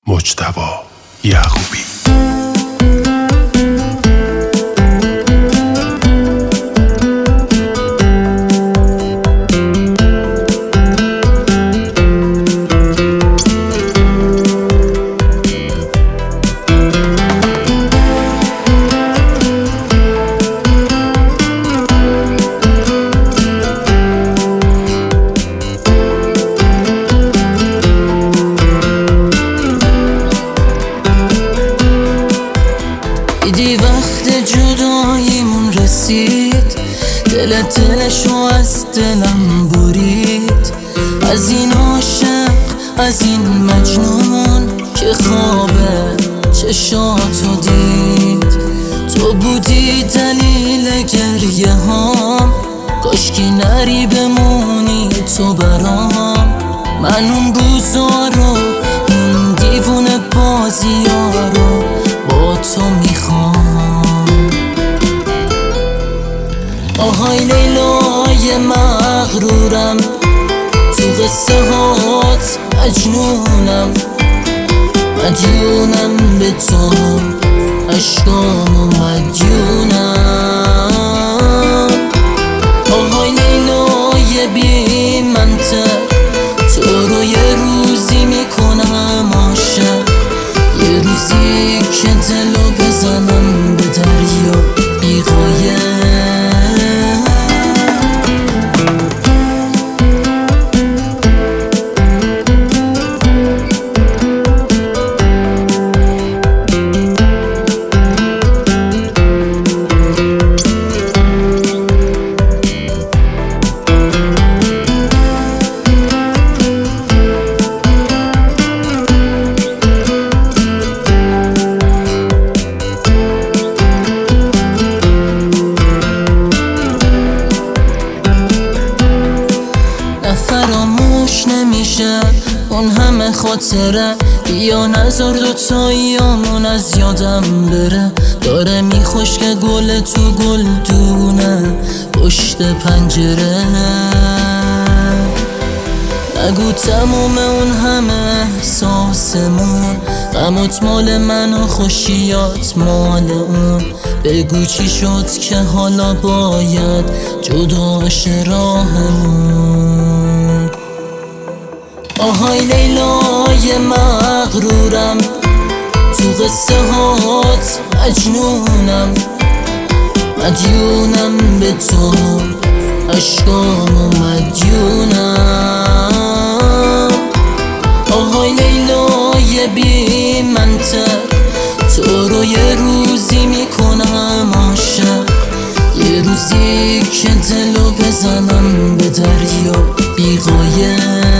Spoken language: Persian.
مجتبی یعقوبی. دیدی وقت جداییمون رسید، دلشو از دلم برید. از این عاشق، از این مجنون که خواب چشاتو دید. تو بودی دلیل گریه هام، کاشکی نری بمونی تو برام. من اون روزا رو، اون دیوونه بازی‌ها رو با تو میخوام. آهای لیلای مغرورم، تو قصه هات مجنونم. مدیونم به تو، عشقامو مدیونم. آهای لیلای بی منطق، تو رو یه روزی میکنم عاشق. یه روزی که دلو بزنم به دریا بی غایه. فراموش نمیشه اون همه خاطره، یا نذار دوتاییامون از یادم بره. داره میخوش که گل تو گل دونه پشت پنجره. نگو تموم اون همه احساسمون، غمت مال من و خوشیات مال اون. بگو چی شد که حالا باید جداش راهمون. آهای لیلای مغرورم، تو قصه هات مجنونم. مدیونم به تو، عشقامو مدیونم. آهای لیلای بی منطق، تو رو یه روزی میکنم عاشق. یه روزی که دلو بزنم به دریا بی غایه.